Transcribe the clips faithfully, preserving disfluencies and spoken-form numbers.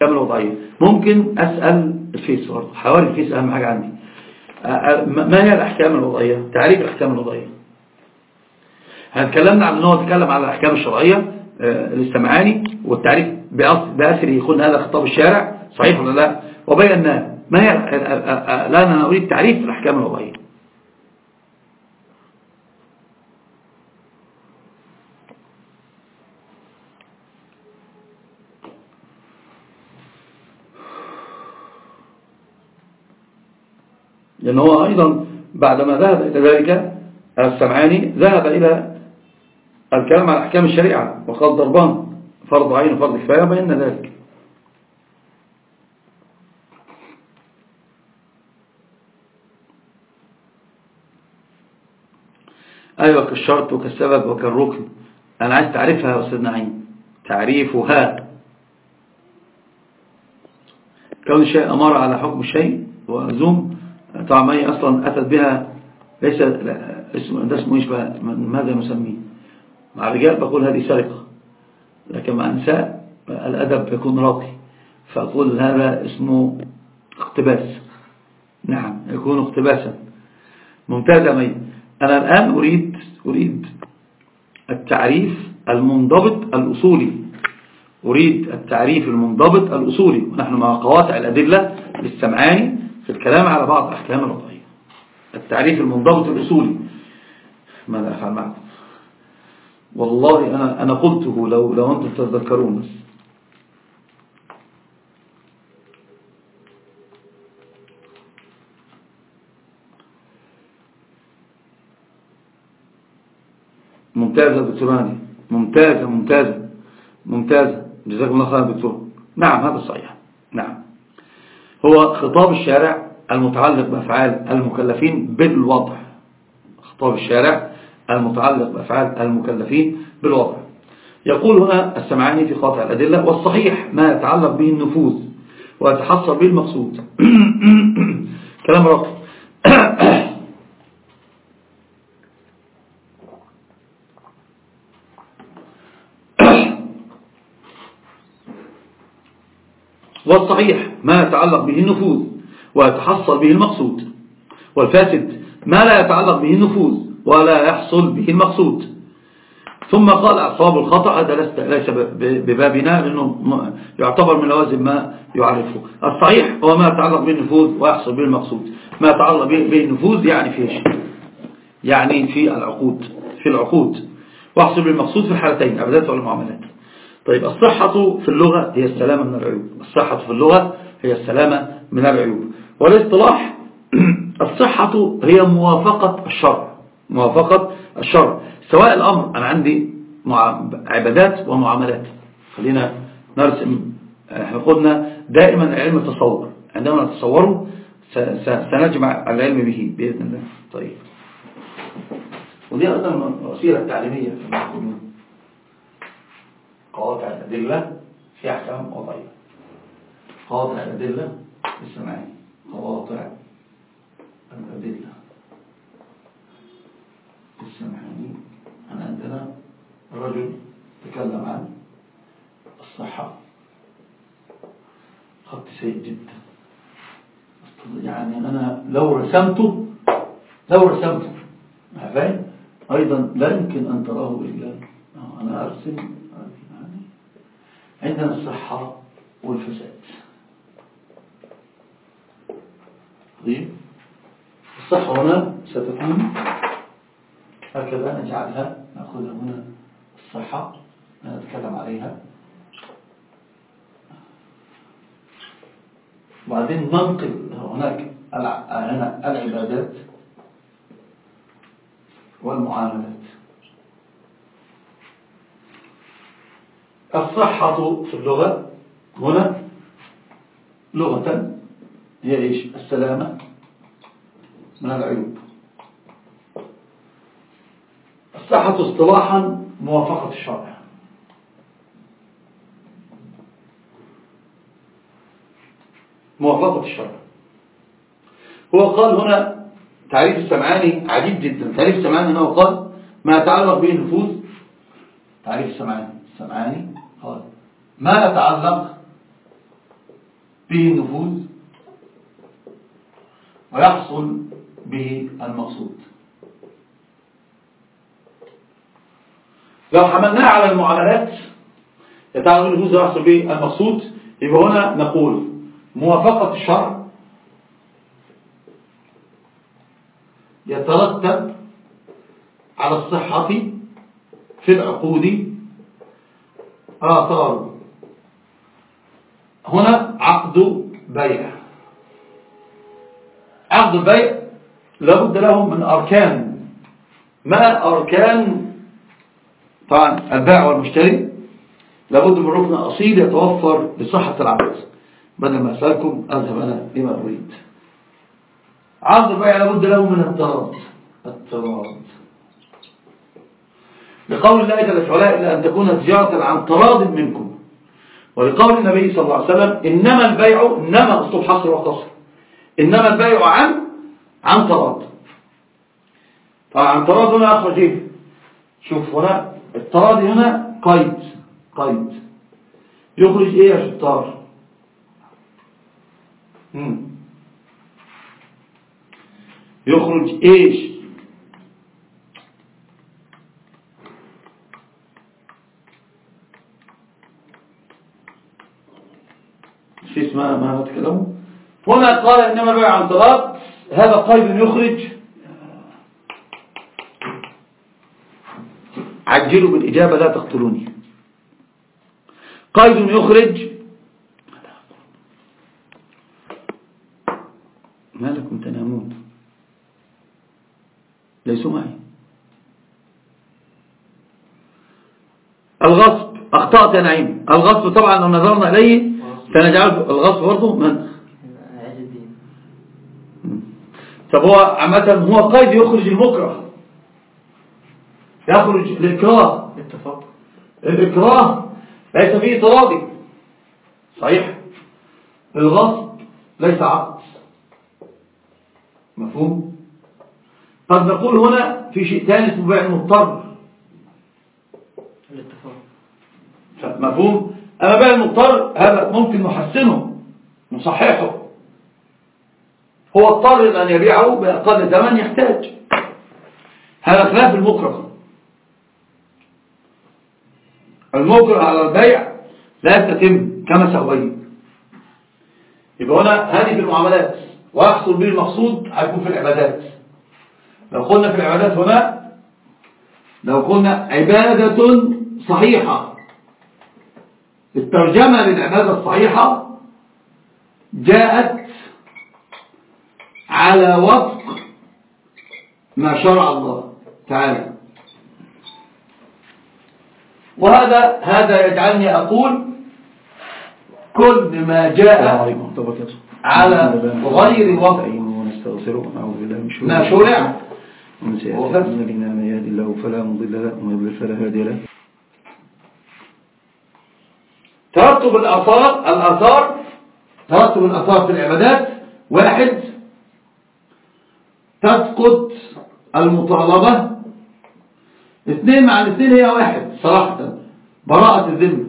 الأحكام الوضعية. ممكن أسأل الفيس برضه، حوالي الفيس أهم حاجة عندي. ما هي الأحكام الوضعية؟ تعريف الأحكام الوضعية. هنتكلمنا عن أنه تكلم على الأحكام الشرعية الاستمعاني، والتعريف بأثره يكون هذا خطاب الشارع صحيح ولا لا، وبينا ما هي. لا أنا أريد تعريف الأحكام الوضعية. لأن هو أيضا بعدما ذهب إلى ذلك السمعاني ذهب إلى الكلام على أحكام الشريعة، وقال ضربان فرض عين وفرض كفاية بينا ذلك. أيوة، كالشرط وكالسبب وكالركن. أنا عايز تعريفها يا أستاذ نعيم، تعريفها. كون الشيء أمر على حكم الشيء ولزوم طعمية أصلا أتت بها، ليس اسم ده اسمه إيش بقى، ماذا نسميه؟ مع الرجال بقول هذه سرقة، لكن مع النساء الأدب يكون راقي، فأقول هذا اسمه اقتباس. نعم، يكون اقتباسا. ممتاز يا مي. أنا الآن أريد أريد التعريف المنضبط الأصولي، أريد التعريف المنضبط الأصولي، ونحن مع قواطع الأدلة للسمعاني في الكلام على بعض الأحكام الوضعية. التعريف المنضبط الأصولي. ماذا أفعل معكم؟ والله أنا أنا قلته لو لو أنتم تتذكرون. بس ممتازة دكتور هاني، ممتازة ممتازة ممتازة، جزاكم الله خيرا دكتور. نعم هذا صحيح. نعم، هو خطاب الشارع المتعلق بأفعال المكلفين بالوضع. خطاب الشارع المتعلق بأفعال المكلفين بالوضع. يقول هنا السمعاني في قاطع الأدلة: والصحيح ما يتعلق به النفوذ ويتحصل به المقصود. كلام رقم. والصحيح ما يتعلق به النفوذ ويتحصل به المقصود، والفاسد ما لا يتعلق به النفوذ ولا يحصل به المقصود. ثم قال: أصواب الخطأ هذا ليس ببابنا، لأنه يعتبر من لوازم ما يعرفه. الصحيح هو ما يتعلق به النفوذ ويحصل به المقصود. ما يتعلق به النفوذ يعني في ايش؟ يعني في العقود، في العقود، ويحصل به المقصود في الحالتين، العبادات والمعاملات. طيب، الصحة في اللغة هي السلامة من العيوب. الصحة في اللغة هي السلامة من العيوب. والاصطلاح الصحة هي موافقة الشرع، موافقة الشرع، سواء الأمر أنا عندي عبادات ومعاملات. خلينا نرسم. احنا قلنا دائما العلم تصور، عندما نتصوره سنجمع العلم به بإذن الله. طيب، ودي أيضا وسيلة تعليمية في قواطع الأدلة في أحكام وضعية. قواطع الأدلة السمعية، قواطع الأدلة السمعية. أنا عندنا رجل تكلم عن الصحة، خط سيء جدا، يعني أنا لو رسمته لو رسمته فاهم أيضا لا يمكن أن تراه إلا أنا أرسم. عندنا الصحة والفساد. طيب، الصحة هنا ستكون هكذا، نجعلها نأخذها هنا الصحة نتكلم عليها، وبعدين ننقل هناك هنا العبادات والمعاملات. الصحة في اللغة هنا لغة هي إيش؟ السلامة من العيوب. الصحة اصطلاحا موافقة الشرع. موافقة الشرع. هو قال هنا تعريف السمعاني عجيب جدا. تعريف السمعاني هنا قال: ما يتعلق به النفوذ. تعريف السمعاني السمعاني قال: ما يتعلق به النفوذ ويحصل به المقصود. لو حملناها على المعاملات يتعلق بالنفوذ ويحصل به المقصود، يبقى هنا نقول موافقة الشرع يترتب على الصحة في العقود آثار. هنا عقد بيع، عقد البيع لابد له من أركان. ما أركان؟ طبعا البائع والمشتري لابد من ركن أصيل يتوفر لصحة العقد. بدل ما أسألكم أذهب أنا لما أريد. عقد البيع لابد له من التراض، التراض لقول الله جل وعلا إلا أن تكون تجارة عن تراض منكم، ولقول النبي صلى الله عليه وسلم إنما البيع، إنما أسلوب حصر وقصر، إنما البيع عن عن تراض. طبعا عن تراض هنا أخرج إيه؟ شوف هنا التراض هنا قيد، قيد يخرج إيه يا شطار؟ مم. يخرج إيش؟ في اسمها ما نتكلمه هنا. قال إنما البيع عن تراض، هذا قيد يخرج. عجلوا بالإجابة لا تقتلوني. قيد يخرج. ما لكم تنامون؟ ليسوا معي. الغصب، أخطأت يا نعيم. الغصب طبعا لو نظرنا إليه سنجعل الغصب برضه من طب هو عامة هو قيد يخرج المكره، يخرج الإكراه. اتفق. الإكراه ليس فيه تراضي صحيح. الغصب ليس عقد، مفهوم. قد نقول هنا في شيء ثاني اسمه بيع المضطر، الاتفاق، مفهوم. أما بيع المضطر هذا ممكن نحسنه نصححه. هو اضطر أن يبيعه بأقل ثمن يحتاج، هذا خلاف المكره. المكره على البيع لا تتم كما سويه. يبقى هنا هذه في المعاملات، ويحصل به المقصود هيكون في العبادات. لو قلنا في العبادات هنا، لو قلنا عبادة صحيحة، الترجمة للعبادة الصحيحة جاءت على وفق ما شرع الله تعالى. وهذا هذا يجعلني أقول كل ما جاء على غير وفق ما شرع ومن سيأتينا من يهدي الله فلا مضل له ومن يضلل فلا هادي له. ترتب الآثار، الآثار ترتب الآثار في العبادات. واحد، تسقط المطالبة. اثنين مع الاثنين هي واحد صراحة، براءة الذمة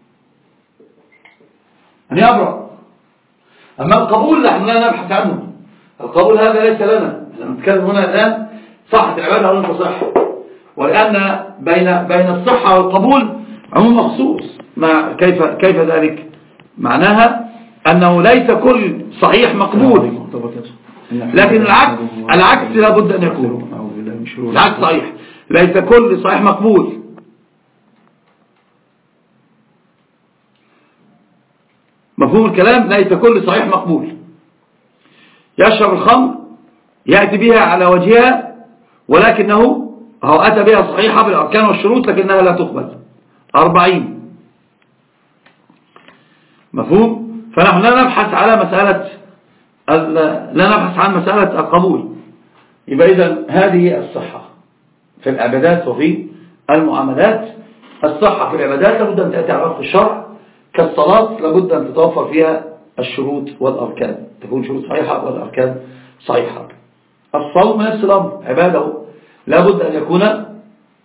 أن يبرأ. أما القبول نحن لا نبحث عنه، القبول هذا ليس لنا. نتكلم هنا الآن صحة العبادة أو التصح، ولأن بين بين الصحة والقبول عموم مخصوص. ما كيف كيف ذلك؟ معناها أنه ليس كل صحيح مقبول، لكن العكس العكس لابد أن يكون العكس صحيح. ليس كل صحيح مقبول. مفهوم الكلام؟ ليس كل صحيح مقبول. يشرب الخمر يأتي بها على وجهها، ولكنه هو أتى بها صحيحة بالأركان والشروط لكنها لا تقبل. أربعين. مفهوم؟ فنحن لا نبحث على مسألة لا نبحث عن مسألة القبول. يبقى إذن هذه الصحة في العبادات وفي المعاملات. الصحة في العبادات لابد أن تأتي على وفق الشرع، كالصلاة لابد أن تتوفر فيها الشروط والأركان، تكون شروط صحيحة والأركان صحيحة. الصوم نفس الأمر، عباده لابد أن يكون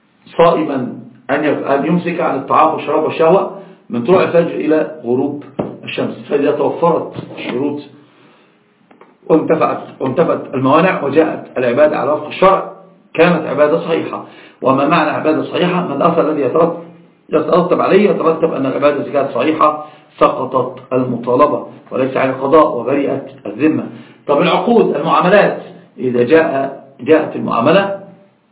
صائما، أن يمسك عن الطعام والشراب والشهوة من طلوع الفجر إلى غروب الشمس. فإذا توفرت الشروط وانتفعت وانتفت الموانع وجاءت العبادة على وفق الشرع كانت عبادة صحيحة. وما معنى عبادة صحيحة؟ ما الأثر الذي يترتب عليه؟ يترتب أن العبادة إذا كانت صحيحة سقطت المطالبة وليس على القضاء وبرئت الذمة. طب العقود المعاملات إذا جاء جاءت المعاملة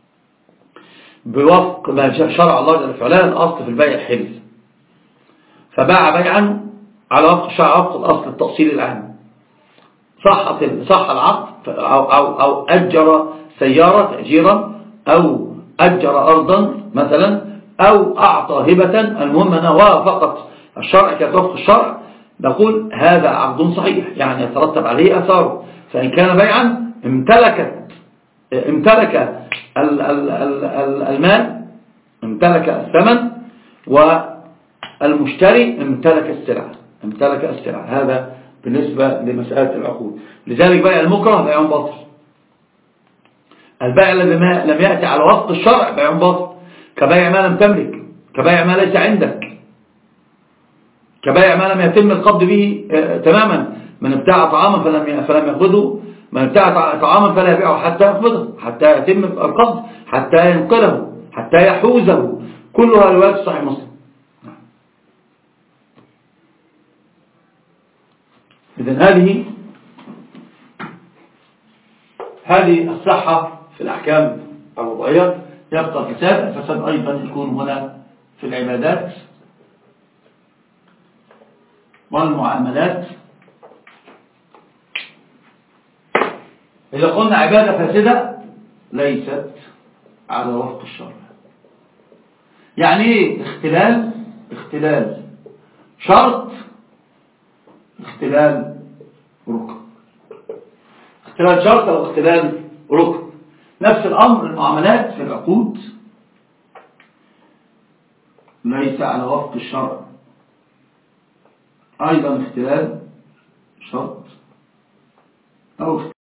بوفق ما شرع الله جل وعلا، الأصل في البيع الحل، فباع بيعا على وفق الشرع وفق الأصل التأصيل العام، صح صح العقد أو, أو, أو أجر سيارة تأجيرا أو أجر أرضا مثلا أو أعطى هبة، المهم أنه وافقت الشرع كتوفق الشرع، نقول هذا عقد صحيح، يعني يترتب عليه أثاره. فإن كان بيعا امتلكت امتلك المال، امتلك الثمن، والمشتري امتلك السلعة امتلك السلعة. هذا بالنسبة لمسألة العقود. لذلك بيع المكره بيع باطل. البيع الذي لم يأتي على وفق الشرع بيع باطل، كبيع ما لم تملك، كبيع ما ليس عندك، كبيع ما لم يتم القبض به تماما. من ابتاع طعاما فلم فلم يقبضه، من ابتاع طعاما فلا يبيعه حتى يقبضه، حتى يتم القبض، حتى ينقله، حتى يحوزه. كلها روايات صحيح مسلم. إذن هذه هذه الصحة في الأحكام الوضعية. يبقى الفساد. الفساد أيضا يكون هنا في العبادات والمعاملات. إذا قلنا عبادة فاسدة ليست على وفق الشرع، يعني ايه؟ اختلال اختلال شرط، اختلال ركن، اختلال شرط أو اختلال ركن. نفس الأمر المعاملات في العقود ليس على وفق الشرع، أيضا اختلال شرط أو